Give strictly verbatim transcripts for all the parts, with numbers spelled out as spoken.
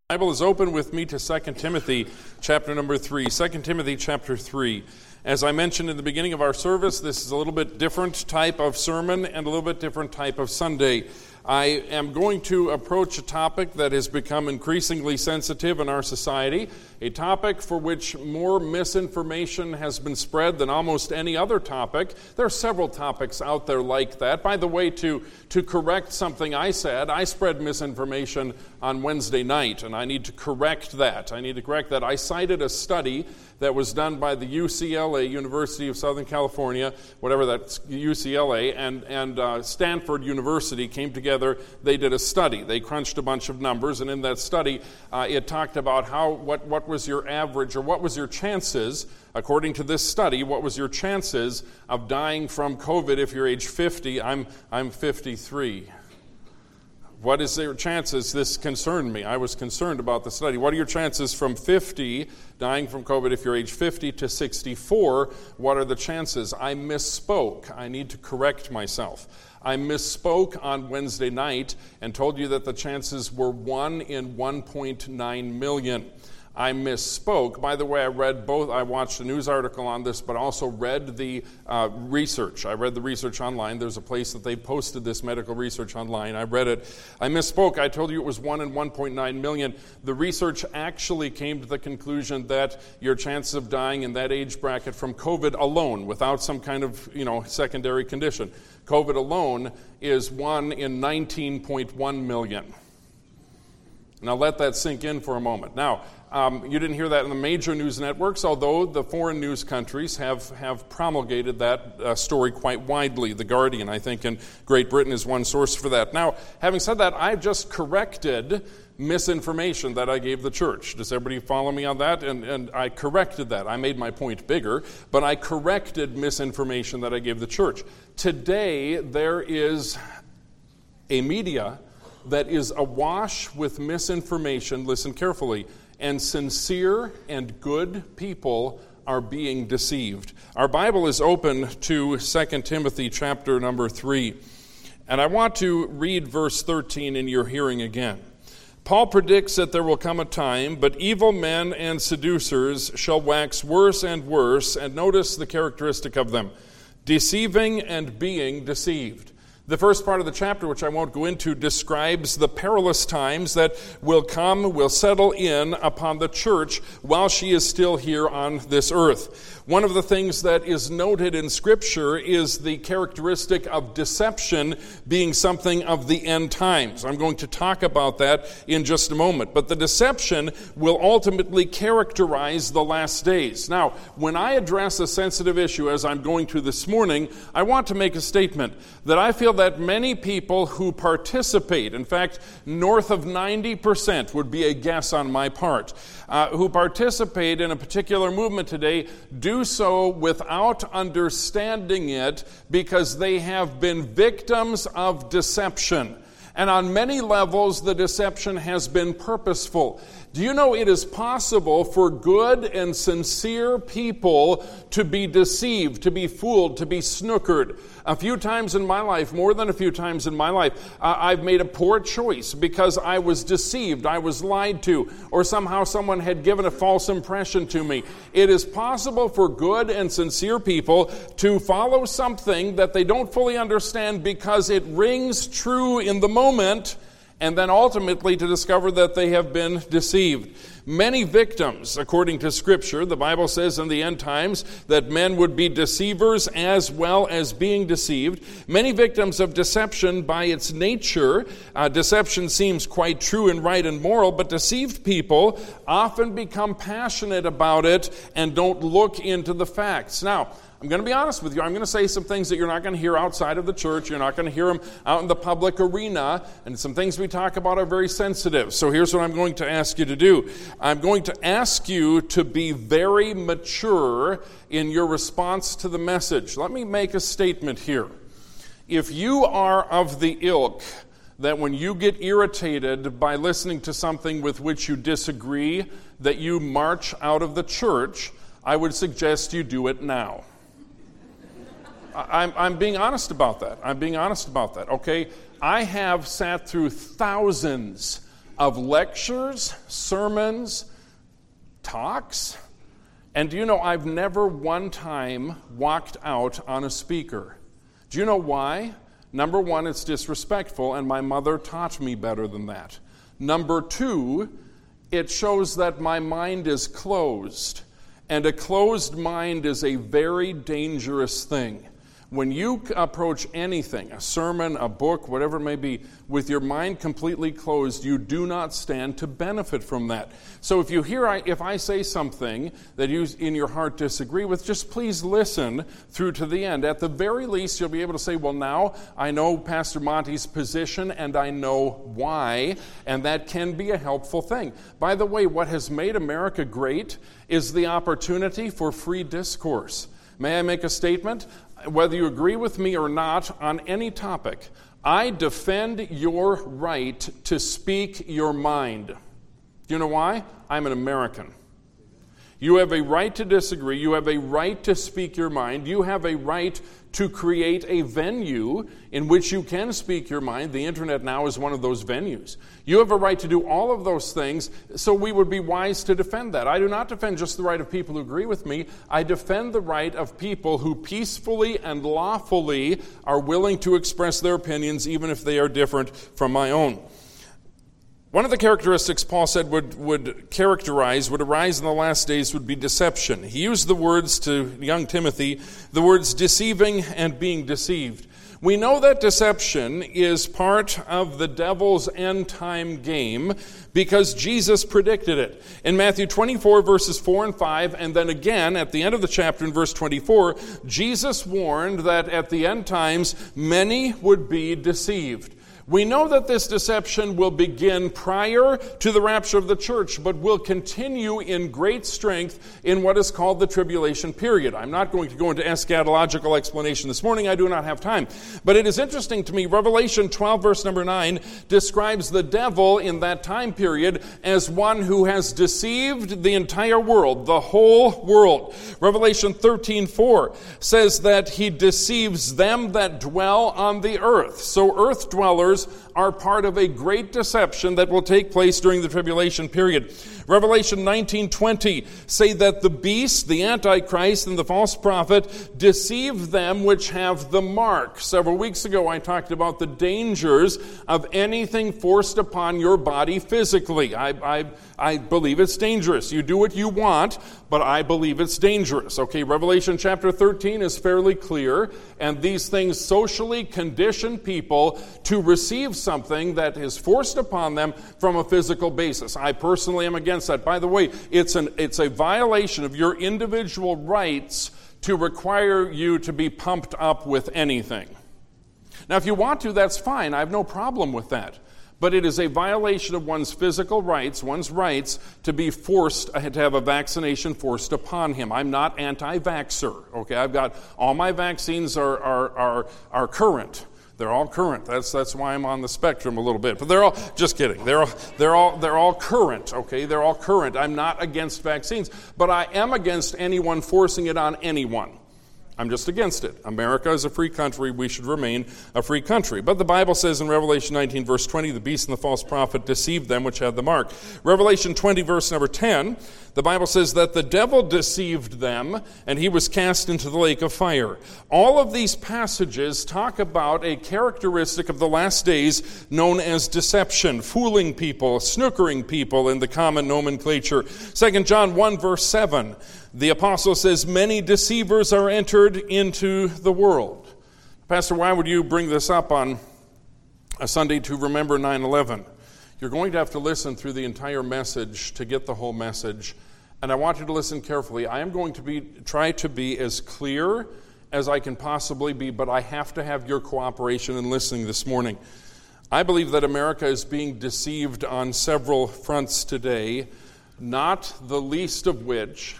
Bible is open with me to Second Timothy chapter number three. Second Timothy chapter three. As I mentioned in the beginning of our service, this is a little bit different type of sermon and a little bit different type of Sunday. I am going to approach a topic that has become increasingly sensitive in our society, a topic for which more misinformation has been spread than almost any other topic. There are several topics out there like that. By the way, to, to correct something I said, I spread misinformation on Wednesday night, and I need to correct that. I need to correct that. I cited a study that was done by the U C L A, University of Southern California, whatever that's U C L A, and, and uh, Stanford University came together. They did a study. They crunched a bunch of numbers, and in that study, uh, it talked about how what, what was your average, or what was your chances, according to this study, what was your chances of dying from COVID if you're age fifty? I'm, I'm fifty-three. What is your chances? This concerned me. I was concerned about the study. What are your chances from fifty, dying from COVID if you're age fifty, to sixty-four? What are the chances? I misspoke. I need to correct myself. I misspoke on Wednesday night and told you that the chances were one in one point nine million. I misspoke. By the way, I read both. I watched a news article on this, but also read the uh, research. I read the research online. There's a place that they posted this medical research online. I read it. I misspoke. I told you it was one in one point nine million. The research actually came to the conclusion that your chances of dying in that age bracket from COVID alone, without some kind of, you know, secondary condition, COVID alone is one in nineteen point one million. Now let that sink in for a moment. Now, Um, you didn't hear that in the major news networks, although the foreign news countries have, have promulgated that uh, story quite widely. The Guardian, I think, in Great Britain is one source for that. Now, having said that, I've just corrected misinformation that I gave the church. Does everybody follow me on that? And, and I corrected that. I made my point bigger, but I corrected misinformation that I gave the church. Today, there is a media that is awash with misinformation. Listen carefully. And sincere and good people are being deceived. Our Bible is open to Second Timothy chapter number three. And I want to read verse thirteen in your hearing again. Paul predicts that there will come a time, but evil men and seducers shall wax worse and worse, and notice the characteristic of them, deceiving and being deceived. The first part of the chapter, which I won't go into, describes the perilous times that will come, will settle in upon the church while she is still here on this earth. One of the things that is noted in Scripture is the characteristic of deception being something of the end times. I'm going to talk about that in just a moment. But the deception will ultimately characterize the last days. Now, when I address a sensitive issue, as I'm going to this morning, I want to make a statement that I feel that many people who participate, in fact, north of ninety percent would be a guess on my part, uh, who participate in a particular movement today do so without understanding it because they have been victims of deception. And on many levels, the deception has been purposeful. Do you know it is possible for good and sincere people to be deceived, to be fooled, to be snookered? A few times in my life, more than a few times in my life, uh, I've made a poor choice because I was deceived, I was lied to, or somehow someone had given a false impression to me. It is possible for good and sincere people to follow something that they don't fully understand because it rings true in the moment, and then ultimately to discover that they have been deceived. Many victims, according to Scripture, the Bible says in the end times that men would be deceivers as well as being deceived. Many victims of deception by its nature. Uh, deception seems quite true and right and moral, but deceived people often become passionate about it and don't look into the facts. Now, I'm going to be honest with you. I'm going to say some things that you're not going to hear outside of the church. You're not going to hear them out in the public arena. And some things we talk about are very sensitive. So here's what I'm going to ask you to do. I'm going to ask you to be very mature in your response to the message. Let me make a statement here. If you are of the ilk that when you get irritated by listening to something with which you disagree, that you march out of the church, I would suggest you do it now. I'm, I'm being honest about that. I'm being honest about that, okay? I have sat through thousands of lectures, sermons, talks. And do you know, I've never one time walked out on a speaker. Do you know why? Number one, it's disrespectful, and my mother taught me better than that. Number two, it shows that my mind is closed. And a closed mind is a very dangerous thing. When you approach anything, a sermon, a book, whatever it may be, with your mind completely closed, you do not stand to benefit from that. So if you hear, if I say something that you in your heart disagree with, just please listen through to the end. At the very least, you'll be able to say, well, now I know Pastor Monty's position and I know why, and that can be a helpful thing. By the way, what has made America great is the opportunity for free discourse. May I make a statement? Whether you agree with me or not on any topic, I defend your right to speak your mind. Do you know why? I'm an American. You have a right to disagree. You have a right to speak your mind. You have a right to create a venue in which you can speak your mind. The internet now is one of those venues. You have a right to do all of those things, so we would be wise to defend that. I do not defend just the right of people who agree with me. I defend the right of people who peacefully and lawfully are willing to express their opinions, even if they are different from my own. One of the characteristics Paul said would, would characterize, would arise in the last days would be deception. He used the words to young Timothy, the words deceiving and being deceived. We know that deception is part of the devil's end-time game because Jesus predicted it. In Matthew twenty-four, verses four and five, and then again at the end of the chapter in verse twenty-four, Jesus warned that at the end times many would be deceived. We know that this deception will begin prior to the rapture of the church, but will continue in great strength in what is called the tribulation period. I'm not going to go into eschatological explanation this morning. I do not have time. But it is interesting to me, Revelation twelve, verse number nine, describes the devil in that time period as one who has deceived the entire world, the whole world. Revelation thirteen, four says that he deceives them that dwell on the earth. So earth dwellers are part of a great deception that will take place during the tribulation period. Revelation nineteen twenty say that the beast, the Antichrist, and the false prophet deceive them which have the mark. Several weeks ago I talked about the dangers of anything forced upon your body physically. I, I, I believe it's dangerous. You do what you want, but I believe it's dangerous. Okay, Revelation chapter thirteen is fairly clear, and these things socially condition people to receive something that is forced upon them from a physical basis. I personally am against that. By the way, it's an it's a violation of your individual rights to require you to be pumped up with anything. Now, if you want to, that's fine. I have no problem with that. But it is a violation of one's physical rights, one's rights, to be forced, to have a vaccination forced upon him. I'm not anti-vaxxer, okay? I've got, all my vaccines are, are, are, are current. They're all current. That's that's why I'm on the spectrum a little bit. But they're all, just kidding. They're all, they're all, they're all current, okay? They're all current. I'm not against vaccines, but I am against anyone forcing it on anyone. I'm just against it. America is a free country. We should remain a free country. But the Bible says in Revelation nineteen, verse twenty, the beast and the false prophet deceived them which had the mark. Revelation twenty, verse number ten, the Bible says that the devil deceived them, and he was cast into the lake of fire. All of these passages talk about a characteristic of the last days known as deception, fooling people, snookering people in the common nomenclature. Second John one, verse seven, the apostle says, many deceivers are entered into the world. Pastor, why would you bring this up on a Sunday to remember nine eleven? You're going to have to listen through the entire message to get the whole message. And I want you to listen carefully. I am going to be try to be as clear as I can possibly be, but I have to have your cooperation in listening this morning. I believe that America is being deceived on several fronts today, not the least of which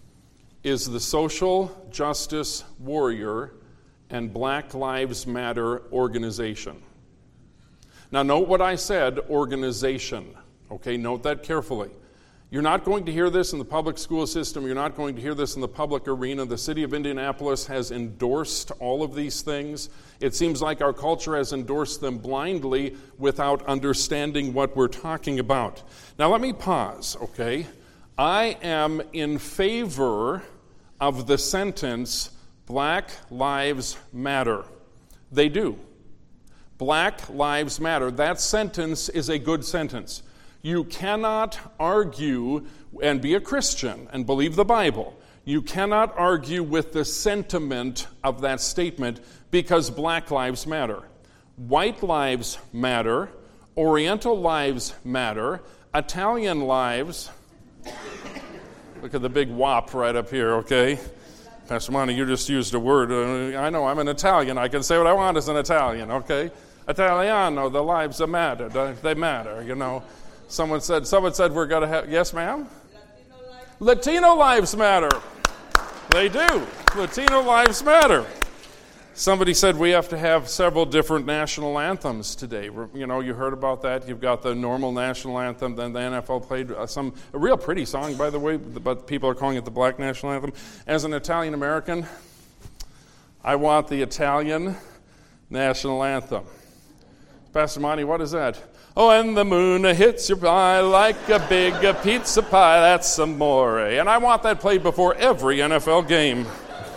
is the social justice warrior and Black Lives Matter organization. Now, note what I said, organization. Okay, note that carefully. You're not going to hear this in the public school system. You're not going to hear this in the public arena. The city of Indianapolis has endorsed all of these things. It seems like our culture has endorsed them blindly without understanding what we're talking about. Now let me pause, okay? I am in favor of the sentence, Black Lives Matter. They do. Black Lives Matter. That sentence is a good sentence. You cannot argue and be a Christian and believe the Bible. You cannot argue with the sentiment of that statement because Black Lives Matter. White lives matter. Oriental lives matter. Italian lives. Look at the big whop right up here, okay? Pastor Monty, you just used a word. Uh, I know, I'm an Italian. I can say what I want as an Italian, okay? Italiano, the lives that matter. They matter, you know. Someone said, someone said we're going to have, yes, ma'am? Latino lives, Latino lives matter. They do. Latino lives matter. Somebody said we have to have several different national anthems today. You know, you heard about that. You've got the normal national anthem, then the N F L played some, a real pretty song, by the way, but people are calling it the Black National Anthem. As an Italian American, I want the Italian national anthem. Pastor Monty, what is that? Oh, and the moon hits your eye like a big pizza pie, that's amore. And I want that played before every N F L game.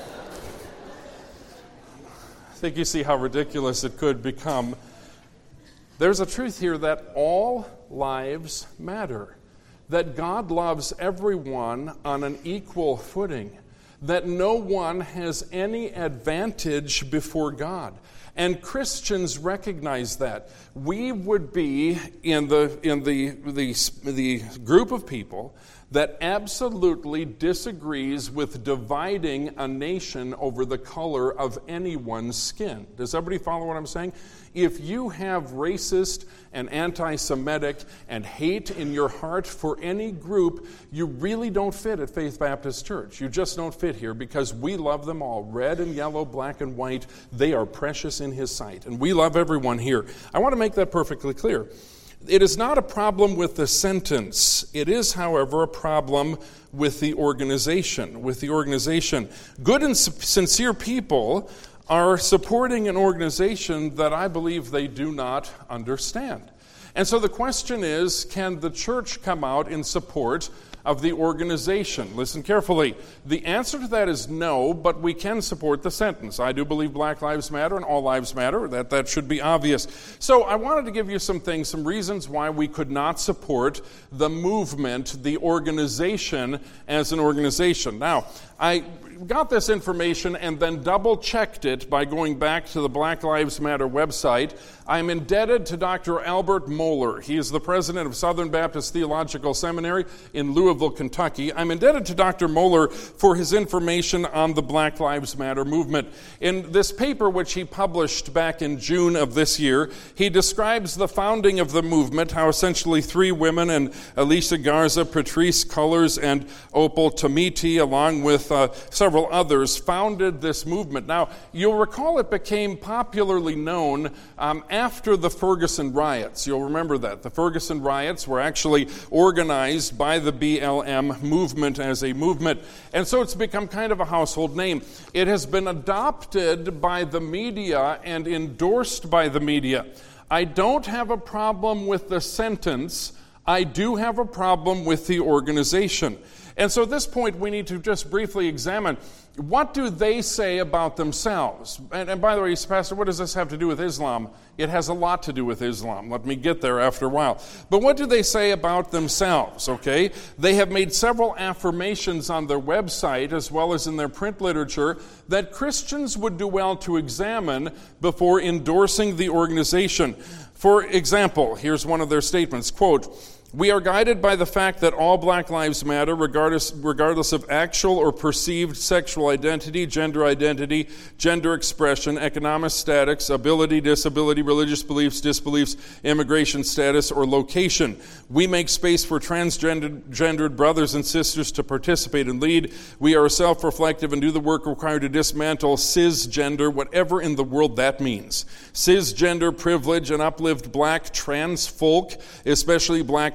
I think you see how ridiculous it could become. There's a truth here that all lives matter, that God loves everyone on an equal footing, that no one has any advantage before God. And Christians recognize that. We would be in the in the, the the group of people that absolutely disagrees with dividing a nation over the color of anyone's skin. Does everybody follow what I'm saying? If you have racist and anti-Semitic and hate in your heart for any group, you really don't fit at Faith Baptist Church. You just don't fit here because we love them all. Red and yellow, black and white, they are precious in His sight. And we love everyone here. I want to make that perfectly clear. It is not a problem with the sentence. It is, however, a problem with the organization. With the organization. Good and sincere people are supporting an organization that I believe they do not understand. And so the question is, can the church come out in support of the organization? Listen carefully. The answer to that is no, but we can support the sentence. I do believe Black Lives Matter and all lives matter. That, that should be obvious. So I wanted to give you some things, some reasons why we could not support the movement, the organization as an organization. Now, I got this information and then double-checked it by going back to the Black Lives Matter website. I'm indebted to Doctor Albert Mohler. He is the president of Southern Baptist Theological Seminary in Louisville, Kentucky. I'm indebted to Doctor Mohler for his information on the Black Lives Matter movement. In this paper, which he published back in June of this year, he describes the founding of the movement, how essentially three women, and Alicia Garza, Patrice Cullors, and Opal Tometi, along with uh, several others, founded this movement. Now, you'll recall it became popularly known um, after the Ferguson riots. You'll remember that. The Ferguson riots were actually organized by the B L M movement as a movement. And so it's become kind of a household name. It has been adopted by the media and endorsed by the media. I don't have a problem with the sentence. I do have a problem with the organization. And so at this point, we need to just briefly examine, what do they say about themselves? And, and by the way, Pastor, what does this have to do with Islam? It has a lot to do with Islam. Let me get there after a while. But what do they say about themselves, okay? They have made several affirmations on their website, as well as in their print literature, that Christians would do well to examine before endorsing the organization. For example, here's one of their statements, quote, "We are guided by the fact that all Black lives matter, regardless, regardless of actual or perceived sexual identity, gender identity, gender expression, economic status, ability, disability, religious beliefs, disbeliefs, immigration status, or location. We make space for transgendered gendered brothers and sisters to participate and lead. We are self-reflective and do the work required to dismantle cisgender, whatever in the world that means. Cisgender privilege and uplift Black trans folk, especially Black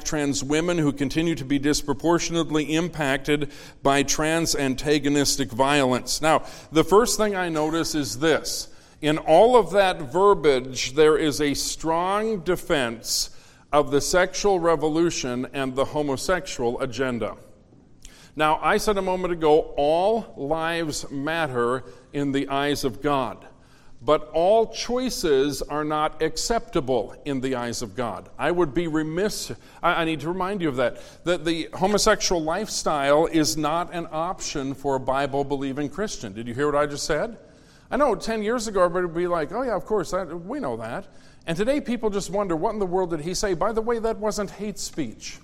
trans women who continue to be disproportionately impacted by trans antagonistic violence. Now, the first thing I notice is this. In all of that verbiage, there is a strong defense of the sexual revolution and the homosexual agenda. Now, I said a moment ago, all lives matter in the eyes of God. But all choices are not acceptable in the eyes of God. I would be remiss, I, I need to remind you of that, that the homosexual lifestyle is not an option for a Bible-believing Christian. Did you hear what I just said? I know ten years ago everybody would be like, oh yeah, of course, that, we know that. And today people just wonder, what in the world did he say? By the way, that wasn't hate speech.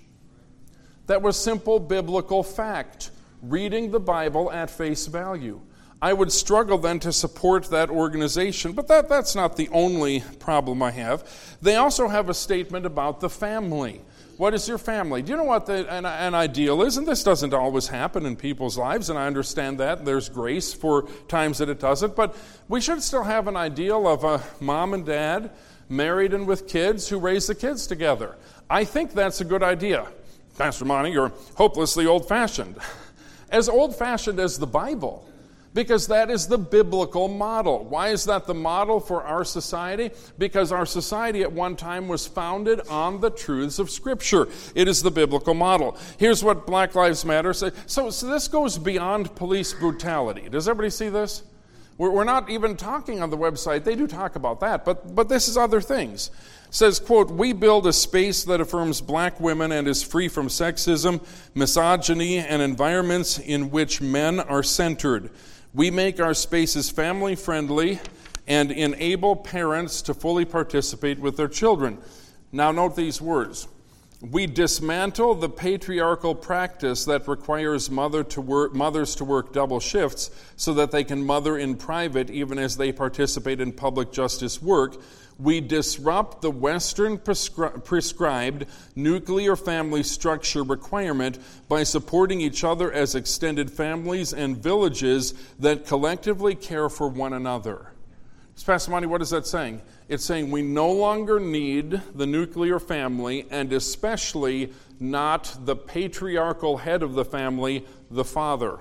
That was simple biblical fact, reading the Bible at face value. I would struggle then to support that organization, but that, that's not the only problem I have. They also have a statement about the family. What is your family? Do you know what the, an, an ideal is? And this doesn't always happen in people's lives, and I understand that. There's grace for times that it doesn't, but we should still have an ideal of a mom and dad, married and with kids, who raise the kids together. I think that's a good idea. Pastor Monty, you're hopelessly old-fashioned. As old-fashioned as the Bible. Because that is the biblical model. Why is that the model for our society? Because our society at one time was founded on the truths of Scripture. It is the biblical model. Here's what Black Lives Matter says. So, so this goes beyond police brutality. Does everybody see this? We're, we're not even talking on the website. They do talk about that, but, but this is other things. It says, quote, we build a space that affirms black women and is free from sexism, misogyny, and environments in which men are centered. We make our spaces family-friendly and enable parents to fully participate with their children. Now note these words. We dismantle the patriarchal practice that requires mother to work, mothers to work double shifts so that they can mother in private even as they participate in public justice work. We disrupt the Western prescri- prescribed nuclear family structure requirement by supporting each other as extended families and villages that collectively care for one another. Pastor Monty, what is that saying? It's saying we no longer need the nuclear family, and especially not the patriarchal head of the family, the father.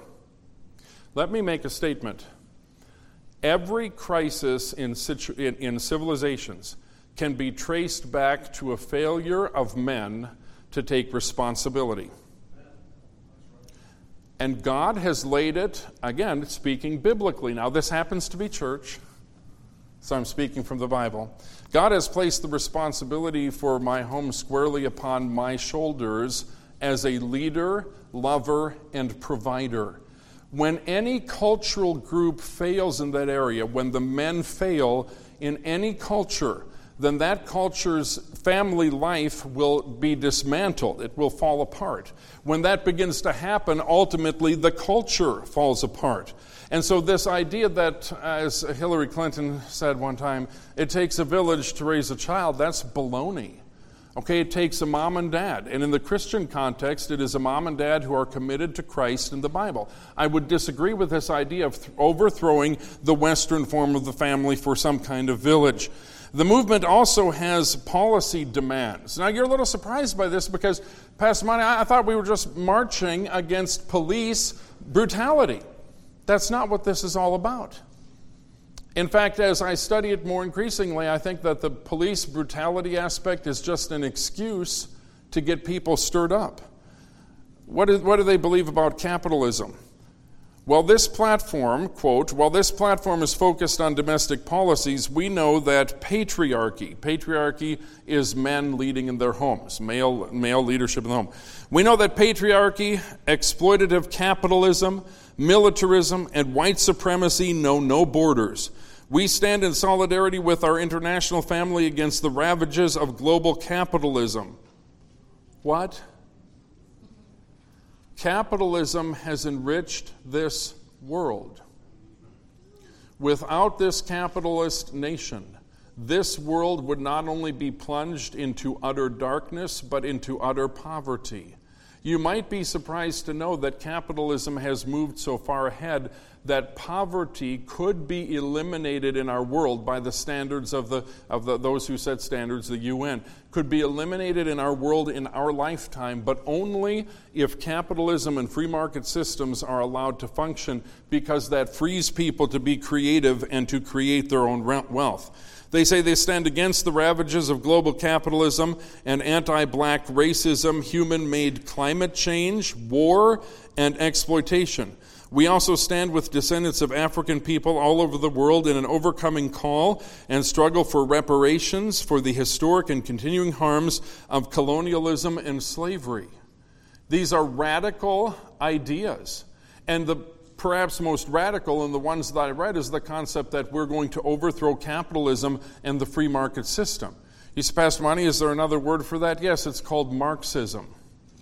Let me make a statement. Every crisis in, situ- in, in civilizations can be traced back to a failure of men to take responsibility. And God has laid it, again, speaking biblically. Now, this happens to be church, so I'm speaking from the Bible. God has placed the responsibility for my home squarely upon my shoulders as a leader, lover, and provider. When any cultural group fails in that area, when the men fail in any culture, then that culture's family life will be dismantled. It will fall apart. When that begins to happen, ultimately the culture falls apart. And so this idea that, as Hillary Clinton said one time, it takes a village to raise a child, that's baloney. Okay, it takes a mom and dad. And in the Christian context, it is a mom and dad who are committed to Christ and the Bible. I would disagree with this idea of th- overthrowing the Western form of the family for some kind of village. The movement also has policy demands. Now, you're a little surprised by this because, Pastor Monty, I, I thought we were just marching against police brutality. That's not what this is all about. In fact, as I study it more increasingly, I think that the police brutality aspect is just an excuse to get people stirred up. What do, what do they believe about capitalism? Well, this platform, quote, while this platform is focused on domestic policies, we know that patriarchy, patriarchy is men leading in their homes, male, male leadership in the home. We know that patriarchy, exploitative capitalism, militarism, and white supremacy know no borders. We stand in solidarity with our international family against the ravages of global capitalism. What? Capitalism has enriched this world. Without this capitalist nation, this world would not only be plunged into utter darkness, but into utter poverty. You might be surprised to know that capitalism has moved so far ahead that poverty could be eliminated in our world by the standards of the of the, those who set standards, the U N. could be eliminated in our world in our lifetime, but only if capitalism and free market systems are allowed to function, because that frees people to be creative and to create their own wealth. They say they stand against the ravages of global capitalism and anti-black racism, human-made climate change, war, and exploitation. We also stand with descendants of African people all over the world in an overcoming call and struggle for reparations for the historic and continuing harms of colonialism and slavery. These are radical ideas. And the perhaps most radical, and the ones that I read, is the concept that we're going to overthrow capitalism and the free market system. You say, Pastor Monty, is there another word for that? Yes, it's called Marxism.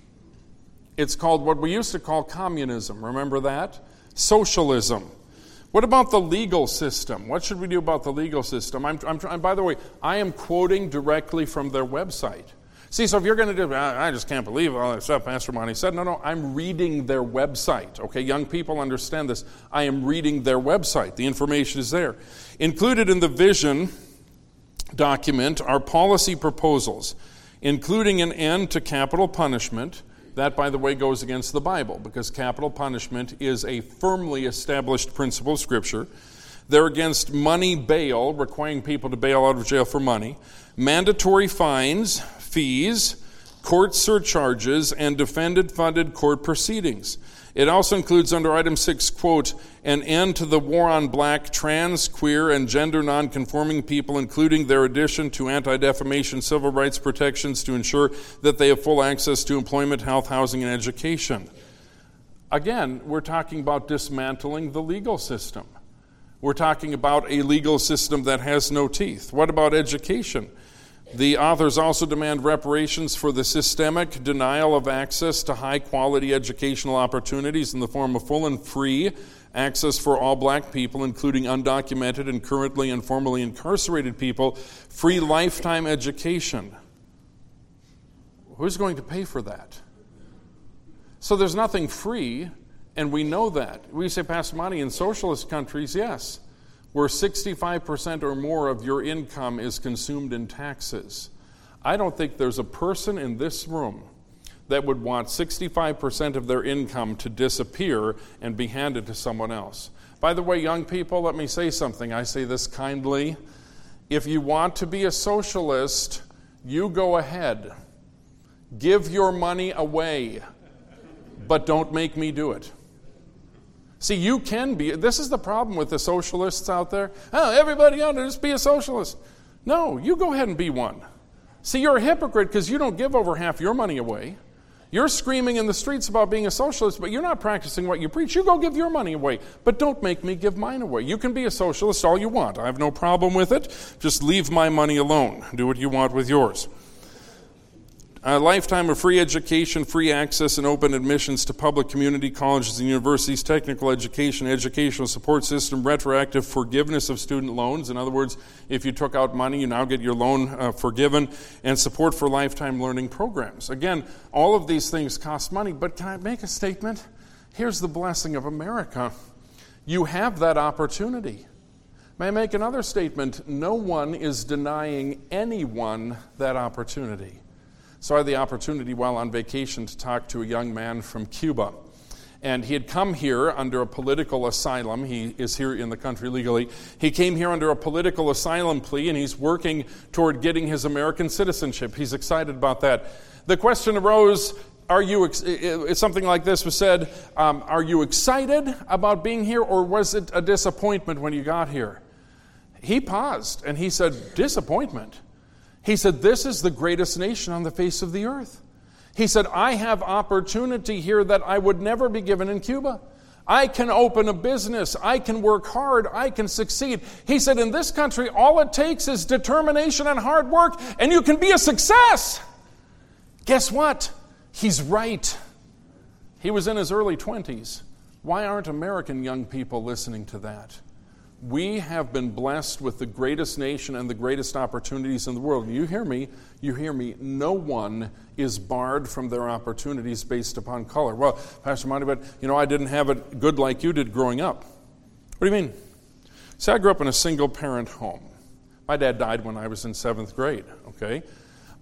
It's called what we used to call communism. Remember that? Socialism. What about the legal system? What should we do about the legal system? I'm, I'm, I'm, by the way, I am quoting directly from their website. See, so if you're going to do, I just can't believe all that stuff Pastor Monty said. No, no, I'm reading their website. Okay, young people understand this. I am reading their website. The information is there. Included in the vision document are policy proposals, including an end to capital punishment. That, by the way, goes against the Bible, because capital punishment is a firmly established principle of Scripture. They're against money bail, requiring people to bail out of jail for money, mandatory fines, fees, court surcharges, and defendant-funded court proceedings. It also includes under item six, quote, an end to the war on black, trans, queer, and gender nonconforming people, including their addition to anti-defamation civil rights protections to ensure that they have full access to employment, health, housing, and education. Again, we're talking about dismantling the legal system. We're talking about a legal system that has no teeth. What about education? The authors also demand reparations for the systemic denial of access to high-quality educational opportunities in the form of full and free access for all black people, including undocumented and currently and formerly incarcerated people, free lifetime education. Who's going to pay for that? So there's nothing free, and we know that. We say, Pastor Monty, in socialist countries, yes, where sixty-five percent or more of your income is consumed in taxes. I don't think there's a person in this room that would want sixty-five percent of their income to disappear and be handed to someone else. By the way, young people, let me say something. I say this kindly. If you want to be a socialist, you go ahead. Give your money away, but don't make me do it. See, you can be, this is the problem with the socialists out there. Oh, everybody ought to just be a socialist. No, you go ahead and be one. See, you're a hypocrite because you don't give over half your money away. You're screaming in the streets about being a socialist, but you're not practicing what you preach. You go give your money away, but don't make me give mine away. You can be a socialist all you want. I have no problem with it. Just leave my money alone. Do what you want with yours. A lifetime of free education, free access, and open admissions to public community colleges and universities, technical education, educational support system, retroactive forgiveness of student loans. In other words, if you took out money, you now get your loan uh, forgiven, and support for lifetime learning programs. Again, all of these things cost money, but can I make a statement? Here's the blessing of America. You have that opportunity. May I make another statement? No one is denying anyone that opportunity. So I had the opportunity while on vacation to talk to a young man from Cuba. And he had come here under a political asylum. He is here in the country legally. He came here under a political asylum plea, and he's working toward getting his American citizenship. He's excited about that. The question arose, are you, ex- something like this was said, um, are you excited about being here, or was it a disappointment when you got here? He paused, and he said, disappointment? He said, this is the greatest nation on the face of the earth. He said, I have opportunity here that I would never be given in Cuba. I can open a business. I can work hard. I can succeed. He said, in this country, all it takes is determination and hard work, and you can be a success. Guess what? He's right. He was in his early twenties. Why aren't American young people listening to that? We have been blessed with the greatest nation and the greatest opportunities in the world. You hear me? You hear me? No one is barred from their opportunities based upon color. Well, Pastor Monty, but you know, I didn't have it good like you did growing up. What do you mean? See, I grew up in a single-parent home. My dad died when I was in seventh grade, okay?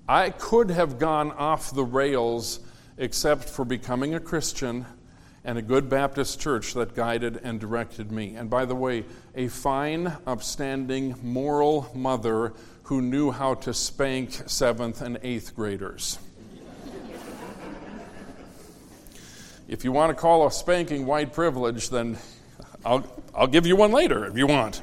I could have gone off the rails except for becoming a Christian and a good Baptist church that guided and directed me. And by the way, a fine, upstanding, moral mother who knew how to spank seventh and eighth graders. If you want to call a spanking white privilege, then I'll, I'll give you one later if you want.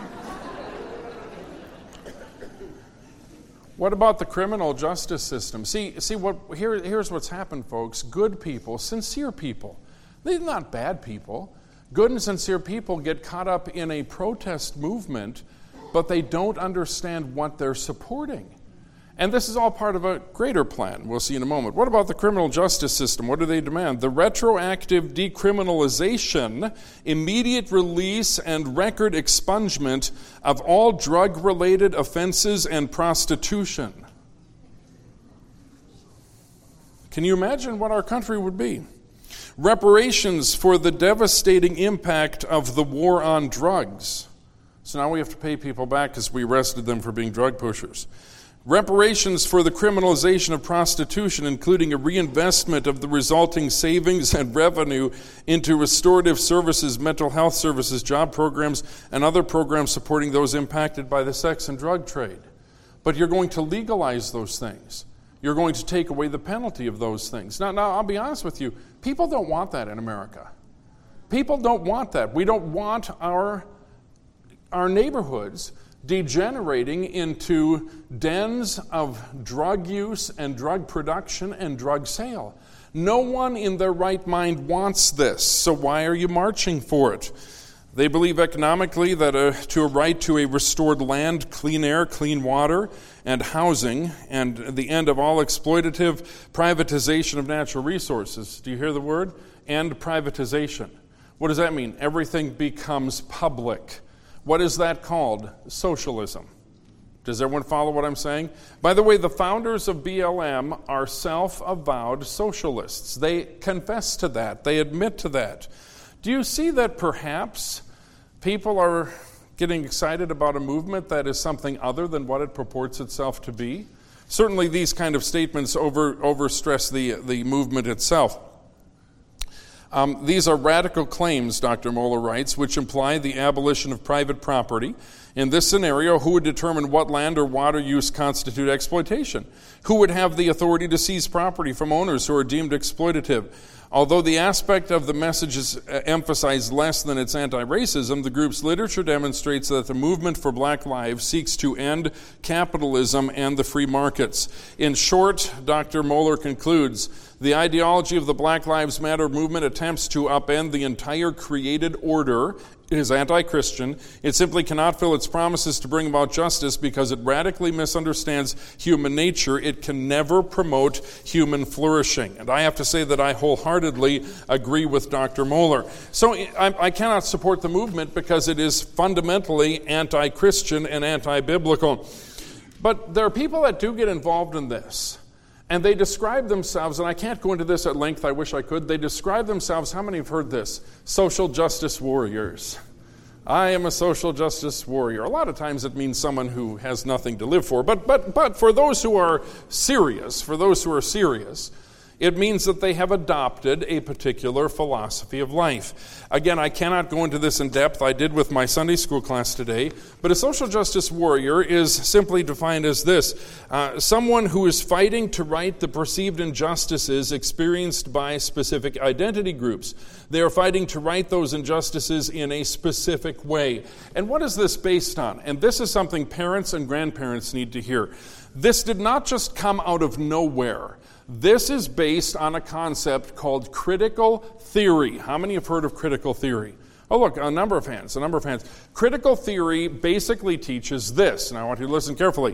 What about the criminal justice system? See, see what here, here's what's happened, folks. Good people, sincere people, they're not bad people. Good and sincere people get caught up in a protest movement, but they don't understand what they're supporting. And this is all part of a greater plan we'll see in a moment. What about the criminal justice system? What do they demand? The retroactive decriminalization, immediate release, and record expungement of all drug-related offenses and prostitution. Can you imagine what our country would be? Reparations for the devastating impact of the war on drugs. So now we have to pay people back because we arrested them for being drug pushers. Reparations for the criminalization of prostitution, including a reinvestment of the resulting savings and revenue into restorative services, mental health services, job programs, and other programs supporting those impacted by the sex and drug trade. But you're going to legalize those things. You're going to take away the penalty of those things. Now, now, I'll be honest with you. People don't want that in America. People don't want that. We don't want our, our neighborhoods degenerating into dens of drug use and drug production and drug sale. No one in their right mind wants this, so why are you marching for it? They believe economically that a, to a right to a restored land, clean air, clean water, and housing, and the end of all exploitative privatization of natural resources. Do you hear the word? End privatization. What does that mean? Everything becomes public. What is that called? Socialism. Does everyone follow what I'm saying? By the way, the founders of B L M are self-avowed socialists. They confess to that. They admit to that. Do you see that perhaps people are getting excited about a movement that is something other than what it purports itself to be? Certainly these kind of statements over overstress the, the movement itself. Um, these are radical claims, Doctor Mohler writes, which imply the abolition of private property. In this scenario, who would determine what land or water use constitute exploitation? Who would have the authority to seize property from owners who are deemed exploitative? Although the aspect of the message is emphasized less than its anti-racism, the group's literature demonstrates that the movement for Black Lives seeks to end capitalism and the free markets. In short, Doctor Mohler concludes, the ideology of the Black Lives Matter movement attempts to upend the entire created order. It is anti-Christian. It simply cannot fill its promises to bring about justice because it radically misunderstands human nature. It can never promote human flourishing. And I have to say that I wholeheartedly agree with Doctor Mohler. So I, I cannot support the movement because it is fundamentally anti-Christian and anti-biblical. But there are people that do get involved in this. And they describe themselves, and I can't go into this at length, I wish I could, they describe themselves, how many have heard this? Social justice warriors. I am a social justice warrior. A lot of times it means someone who has nothing to live for. But but but for those who are serious, for those who are serious, it means that they have adopted a particular philosophy of life. Again, I cannot go into this in depth. I did with my Sunday school class today. But a social justice warrior is simply defined as this. Uh, someone who is fighting to right the perceived injustices experienced by specific identity groups. They are fighting to right those injustices in a specific way. And what is this based on? And this is something parents and grandparents need to hear. This did not just come out of nowhere. This is based on a concept called critical theory. How many have heard of critical theory? Oh, look, a number of hands, a number of hands. Critical theory basically teaches this, and I want you to listen carefully,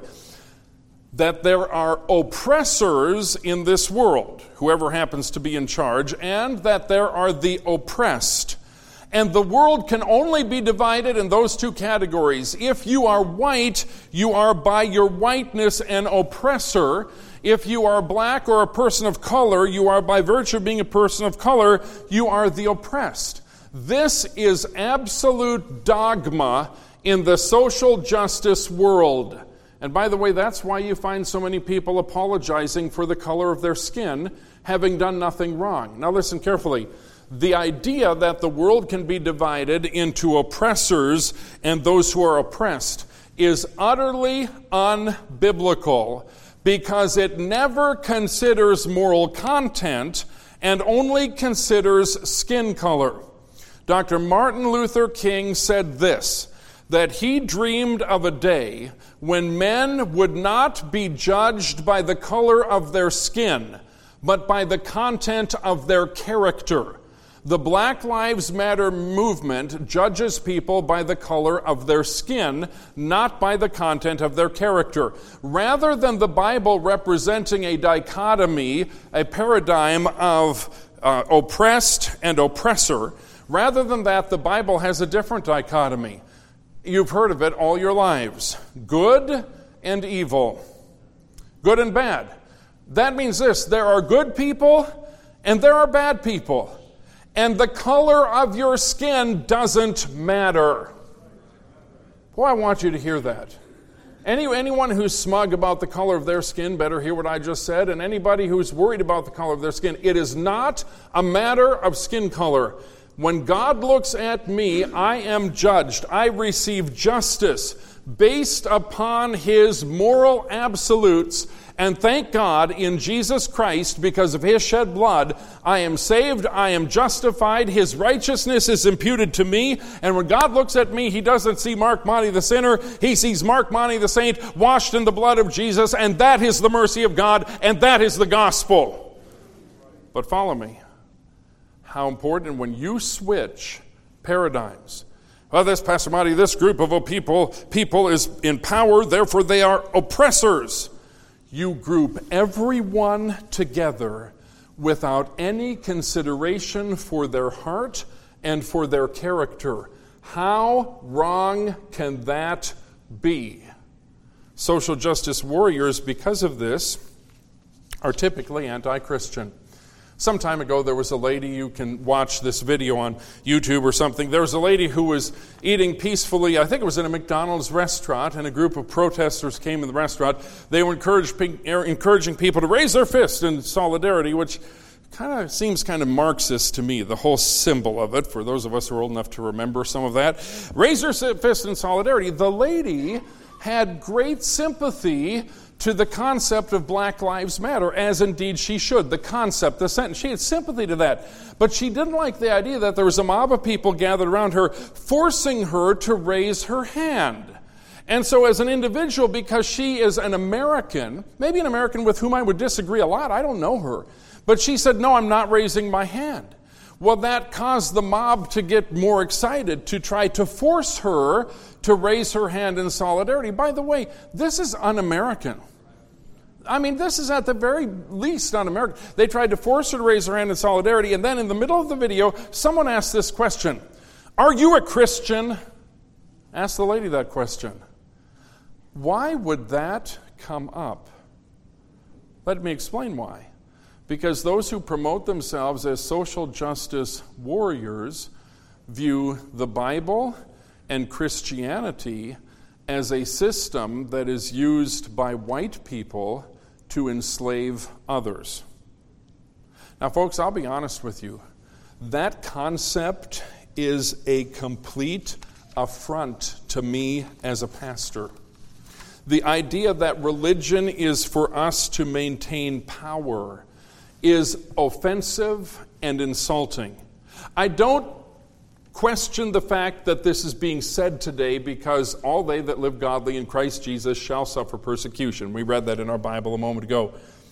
that there are oppressors in this world, whoever happens to be in charge, and that there are the oppressed. And the world can only be divided in those two categories. If you are white, you are by your whiteness an oppressor. If you are black or a person of color, you are by virtue of being a person of color, you are the oppressed. This is absolute dogma in the social justice world. And by the way, that's why you find so many people apologizing for the color of their skin, having done nothing wrong. Now listen carefully. The idea that the world can be divided into oppressors and those who are oppressed is utterly unbiblical, because it never considers moral content and only considers skin color. Doctor Martin Luther King said this, that he dreamed of a day when men would not be judged by the color of their skin, but by the content of their character. The Black Lives Matter movement judges people by the color of their skin, not by the content of their character. Rather than the Bible representing a dichotomy, a paradigm of uh, oppressed and oppressor, rather than that, the Bible has a different dichotomy. You've heard of it all your lives. Good and evil. Good and bad. That means this: there are good people and there are bad people. And the color of your skin doesn't matter. Boy, I want you to hear that. Any, anyone who's smug about the color of their skin better hear what I just said. And anybody who's worried about the color of their skin, it is not a matter of skin color. When God looks at me, I am judged. I receive justice based upon His moral absolutes. And thank God in Jesus Christ, because of His shed blood, I am saved, I am justified, His righteousness is imputed to me. And when God looks at me, He doesn't see Mark Monty the sinner. He sees Mark Monty the saint, washed in the blood of Jesus. And that is the mercy of God, and that is the gospel. But follow me. How important when you switch paradigms. Well, this, Pastor Monty, this group of people, people is in power, therefore they are oppressors. You group everyone together without any consideration for their heart and for their character. How wrong can that be? Social justice warriors, because of this, are typically anti-Christian. Some time ago, there was a lady, you can watch this video on YouTube or something. There was a lady who was eating peacefully, I think it was in a McDonald's restaurant, and a group of protesters came in the restaurant. They were encouraging people to raise their fist in solidarity, which kind of seems kind of Marxist to me, the whole symbol of it, for those of us who are old enough to remember some of that. Raise your fist in solidarity. The lady had great sympathy to the concept of Black Lives Matter, as indeed she should. The concept, the sentence, she had sympathy to that. But she didn't like the idea that there was a mob of people gathered around her, forcing her to raise her hand. And so as an individual, because she is an American, maybe an American with whom I would disagree a lot, I don't know her, but she said, no, I'm not raising my hand. Well, that caused the mob to get more excited, to try to force her to raise her hand in solidarity. By the way, this is un-American. I mean, this is at the very least un-American. They tried to force her to raise her hand in solidarity, and then in the middle of the video, someone asked this question: are you a Christian? Ask the lady that question. Why would that come up? Let me explain why. Because those who promote themselves as social justice warriors view the Bible and Christianity as a system that is used by white people to enslave others. Now, folks, I'll be honest with you. That concept is a complete affront to me as a pastor. The idea that religion is for us to maintain power is offensive and insulting. I don't question the fact that this is being said today, because all they that live godly in Christ Jesus shall suffer persecution. We read that in our Bible a moment ago.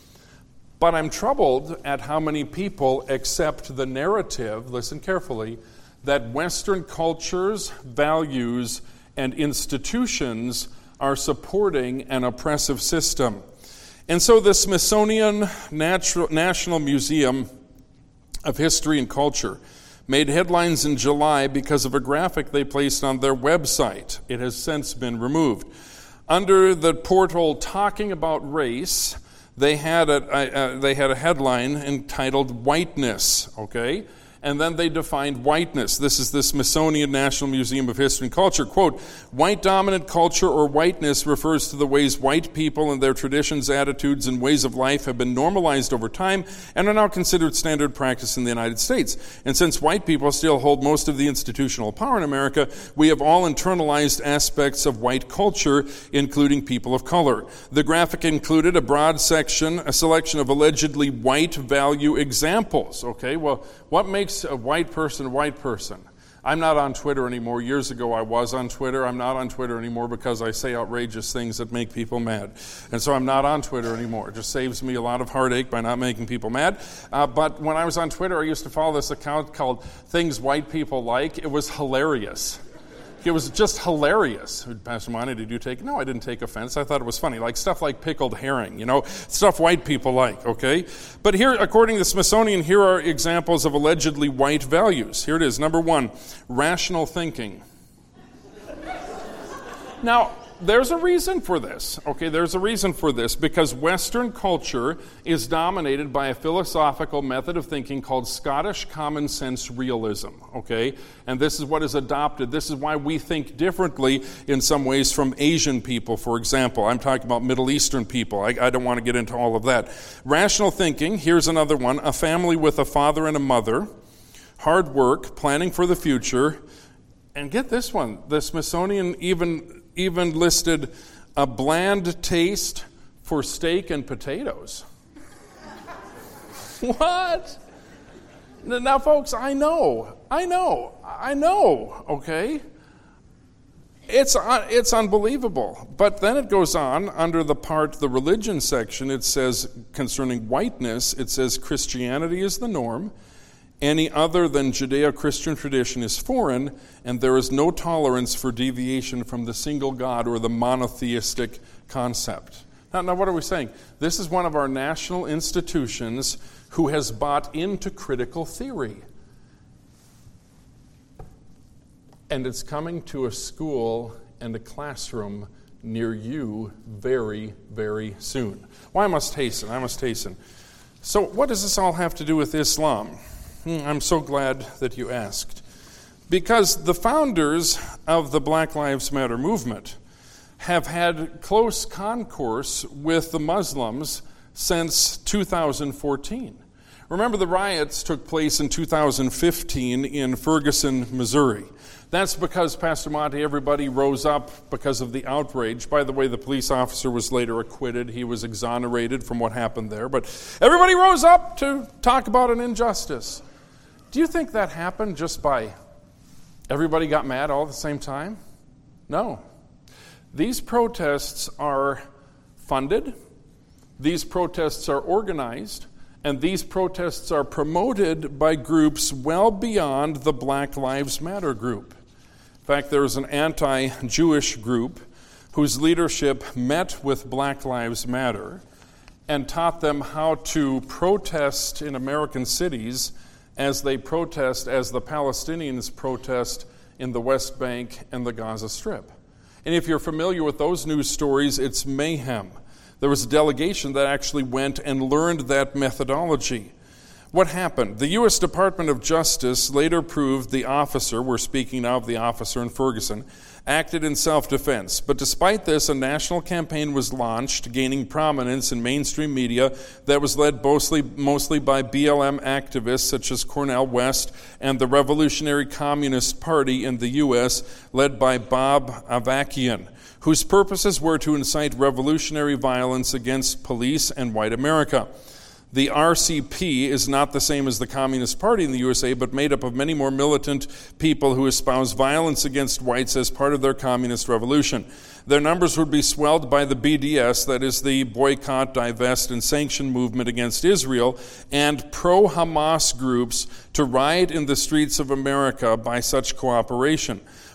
But I'm troubled at how many people accept the narrative, listen carefully, that Western cultures, values, and institutions are supporting an oppressive system. And so the Smithsonian Natural, National Museum of History and Culture made headlines in July because of a graphic they placed on their website. It has since been removed. Under the portal Talking About Race, they had a, a, a, they had a headline entitled Whiteness, okay? And then they defined whiteness. This is the Smithsonian National Museum of History and Culture. Quote, white dominant culture or whiteness refers to the ways white people and their traditions, attitudes, and ways of life have been normalized over time and are now considered standard practice in the United States. And since white people still hold most of the institutional power in America, we have all internalized aspects of white culture, including people of color. The graphic included a broad section, a selection of allegedly white value examples. Okay, well, what makes a white person a white person? I'm not on Twitter anymore. Years ago I was on Twitter. I'm not on Twitter anymore because I say outrageous things that make people mad. And so I'm not on Twitter anymore. It just saves me a lot of heartache by not making people mad. Uh, but when I was on Twitter, I used to follow this account called Things White People Like. It was hilarious. It was just hilarious. Pastor Monty, did you take? No, I didn't take offense. I thought it was funny. Like stuff like pickled herring, you know, stuff white people like, okay? But here, according to the Smithsonian, here are examples of allegedly white values. Here it is. Number one, rational thinking. Now, there's a reason for this, okay? There's a reason for this because Western culture is dominated by a philosophical method of thinking called Scottish common sense realism, okay? And this is what is adopted. This is why we think differently in some ways from Asian people, for example. I'm talking about Middle Eastern people. I, I don't want to get into all of that. Rational thinking, here's another one, a family with a father and a mother, hard work, planning for the future, and get this one, the Smithsonian even... even listed a bland taste for steak and potatoes. What? Now, folks, I know, I know, I know, okay? It's uh, it's unbelievable. But then it goes on, under the part, the religion section, it says, concerning whiteness, it says Christianity is the norm. Any other than Judeo-Christian tradition is foreign, and there is no tolerance for deviation from the single God or the monotheistic concept. Now, now, what are we saying? This is one of our national institutions who has bought into critical theory. And it's coming to a school and a classroom near you very, very soon. Well, I must hasten, I must hasten. So what does this all have to do with Islam? I'm so glad that you asked. Because the founders of the Black Lives Matter movement have had close concourse with the Muslims since two thousand fourteen. Remember, the riots took place in two thousand fifteen in Ferguson, Missouri. That's because, Pastor Monty, everybody rose up because of the outrage. By the way, the police officer was later acquitted. He was exonerated from what happened there. But everybody rose up to talk about an injustice. Do you think that happened just by everybody got mad all at the same time? No. These protests are funded, these protests are organized, and these protests are promoted by groups well beyond the Black Lives Matter group. In fact, there was an anti-Jewish group whose leadership met with Black Lives Matter and taught them how to protest in American cities as they protest, as the Palestinians protest in the West Bank and the Gaza Strip. And if you're familiar with those news stories, it's mayhem. There was a delegation that actually went and learned that methodology. What happened? The U S Department of Justice later proved the officer, we're speaking now of the officer in Ferguson, acted in self-defense. But despite this, a national campaign was launched, gaining prominence in mainstream media that was led mostly, mostly by B L M activists such as Cornel West and the Revolutionary Communist Party in the U S, led by Bob Avakian, whose purposes were to incite revolutionary violence against police and white America. The R C P is not the same as the Communist Party in the U S A, but made up of many more militant people who espouse violence against whites as part of their communist revolution. Their numbers would be swelled by the B D S, that is the Boycott, Divest, and Sanction movement against Israel, and pro-Hamas groups to riot in the streets of America by such cooperation.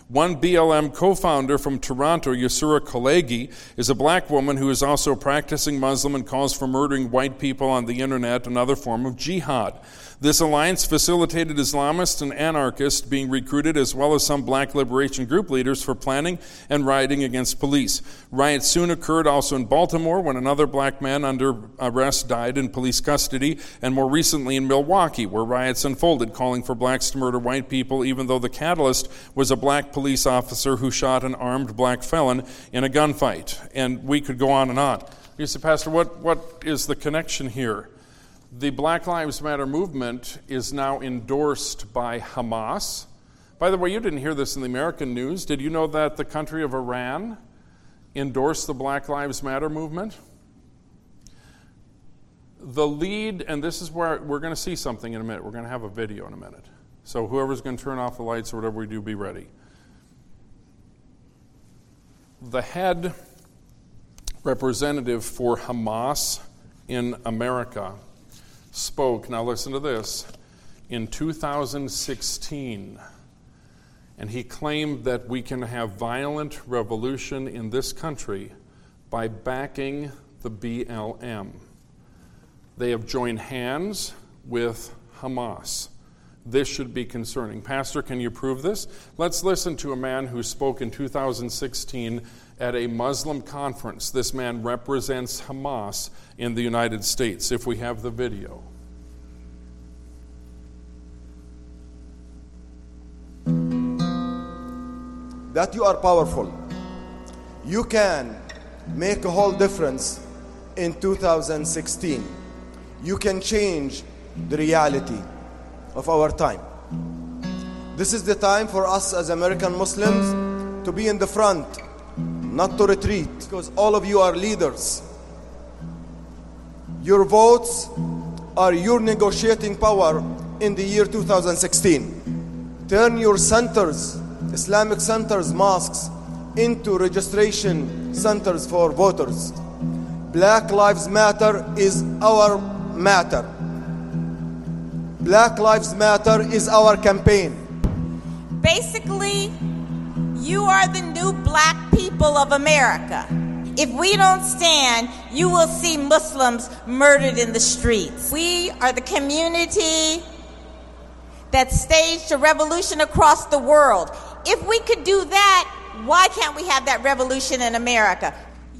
One B L M co-founder from Toronto, Yusura Kolegi, is a black woman who is also a practicing Muslim and calls for murdering white people on the internet, another form of jihad. This alliance facilitated Islamists and anarchists being recruited, as well as some black liberation group leaders, for planning and rioting against police. Riots soon occurred also in Baltimore, when another black man under arrest died in police custody, and more recently in Milwaukee, where riots unfolded, calling for blacks to murder white people, even though the catalyst was a black police officer who shot an armed black felon in a gunfight. And we could go on and on. You say, Pastor, what, what is the connection here? The Black Lives Matter movement is now endorsed by Hamas. By the way, you didn't hear this in the American news. Did you know that the country of Iran endorsed the Black Lives Matter movement? The lead, and this is where we're going to see something in a minute. We're going to have a video in a minute. So whoever's going to turn off the lights or whatever we do, be ready. The head representative for Hamas in America spoke, now listen to this, in two thousand sixteen. And he claimed that we can have violent revolution in this country by backing the B L M. They have joined hands with Hamas. This should be concerning. Pastor, can you prove this? Let's listen to a man who spoke in two thousand sixteen at a Muslim conference. This man represents Hamas in the United States, if we have the video. That you are powerful. You can make a whole difference in two thousand sixteen. You can change the reality of our time. This is the time for us as American Muslims to be in the front, not to retreat, because all of you are leaders. Your votes are your negotiating power in the year two thousand sixteen. Turn your centers, Islamic centers, mosques, into registration centers for voters. Black Lives Matter is our matter. Black Lives Matter is our campaign. Basically, you are the new black people of America. If we don't stand, you will see Muslims murdered in the streets. We are the community that staged a revolution across the world. If we could do that, why can't we have that revolution in America?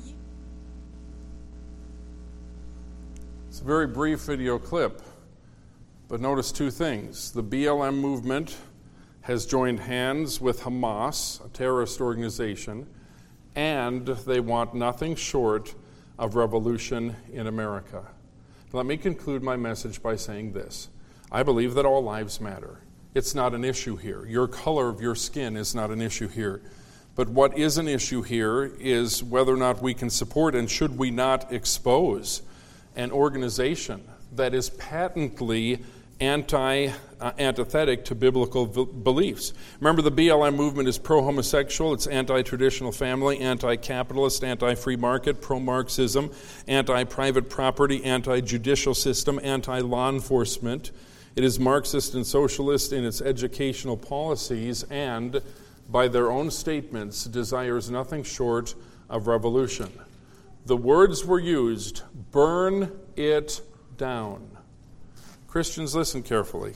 It's a very brief video clip, but notice two things. The B L M movement has joined hands with Hamas, a terrorist organization, and they want nothing short of revolution in America. Let me conclude my message by saying this. I believe that all lives matter. It's not an issue here. Your color of your skin is not an issue here. But what is an issue here is whether or not we can support and should we not expose an organization that is patently anti, uh, antithetic to biblical v- beliefs. Remember, the B L M movement is pro-homosexual, it's anti-traditional family, anti-capitalist, anti-free market, pro-Marxism, anti-private property, anti-judicial system, anti-law enforcement. It is Marxist and socialist in its educational policies and, by their own statements, desires nothing short of revolution. The words were used, burn it down. Christians, listen carefully.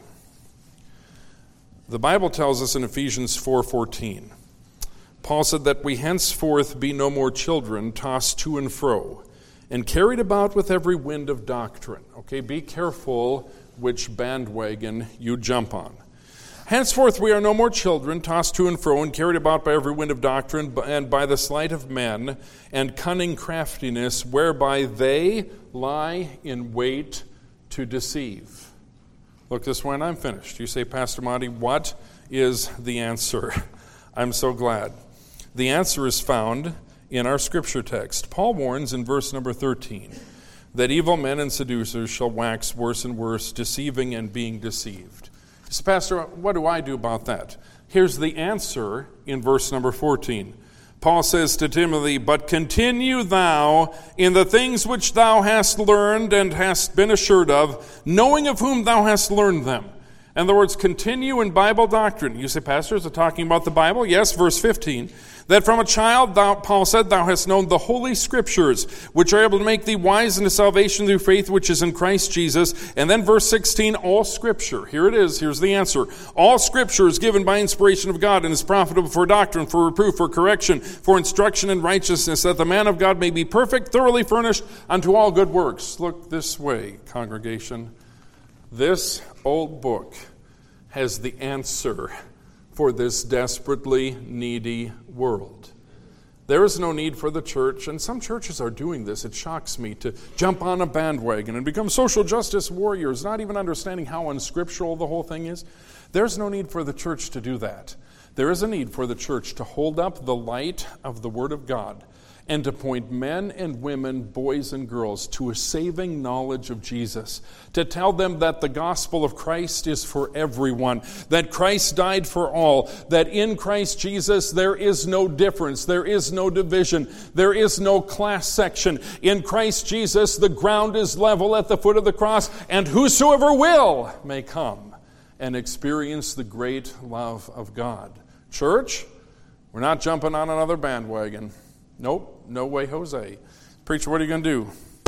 The Bible tells us in Ephesians four fourteen, Paul said that we henceforth be no more children tossed to and fro and carried about with every wind of doctrine. Okay, be careful which bandwagon you jump on. Henceforth we are no more children, tossed to and fro and carried about by every wind of doctrine and by the sleight of men and cunning craftiness, whereby they lie in wait to deceive. Look this way and I'm finished. You say, Pastor Monty, what is the answer? I'm so glad. The answer is found in our scripture text. Paul warns in verse number thirteen that evil men and seducers shall wax worse and worse, deceiving and being deceived. You say, Pastor, what do I do about that? Here's the answer in verse number fourteen. Paul says to Timothy, but continue thou in the things which thou hast learned and hast been assured of, knowing of whom thou hast learned them, In other words, continue in Bible doctrine. You say, Pastor, is it talking about the Bible? Yes, verse fifteen. That from a child, thou, Paul said, thou hast known the holy scriptures, which are able to make thee wise unto salvation through faith which is in Christ Jesus. And then verse sixteen, all scripture. Here it is. Here's the answer. All scripture is given by inspiration of God and is profitable for doctrine, for reproof, for correction, for instruction in righteousness, that the man of God may be perfect, thoroughly furnished unto all good works. Look this way, congregation. This old book has the answer for this desperately needy world. There is no need for the church, and some churches are doing this. It shocks me to jump on a bandwagon and become social justice warriors, not even understanding how unscriptural the whole thing is. There's no need for the church to do that. There is a need for the church to hold up the light of the Word of God and to point men and women, boys and girls, to a saving knowledge of Jesus, to tell them that the gospel of Christ is for everyone, that Christ died for all, that in Christ Jesus there is no difference, there is no division, there is no class section. In Christ Jesus the ground is level at the foot of the cross, and whosoever will may come and experience the great love of God. Church, we're not jumping on another bandwagon. Nope, no way, Jose. Preacher, what are you going to do?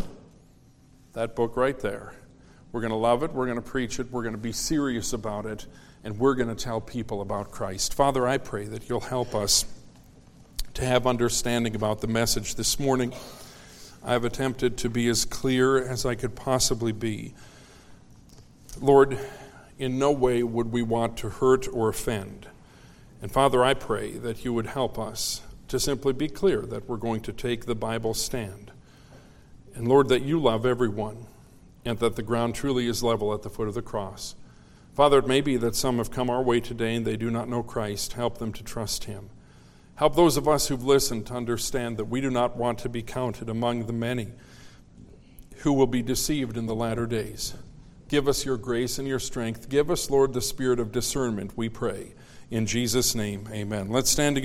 That book right there. We're going to love it, we're going to preach it, we're going to be serious about it, and we're going to tell people about Christ. Father, I pray that you'll help us to have understanding about the message this morning. I've attempted to be as clear as I could possibly be. Lord, in no way would we want to hurt or offend. And Father, I pray that you would help us to simply be clear that we're going to take the Bible stand. And Lord, that you love everyone and that the ground truly is level at the foot of the cross. Father, it may be that some have come our way today and they do not know Christ. Help them to trust him. Help those of us who've listened to understand that we do not want to be counted among the many who will be deceived in the latter days. Give us your grace and your strength. Give us, Lord, the spirit of discernment, we pray. In Jesus' name, amen. Let's stand together.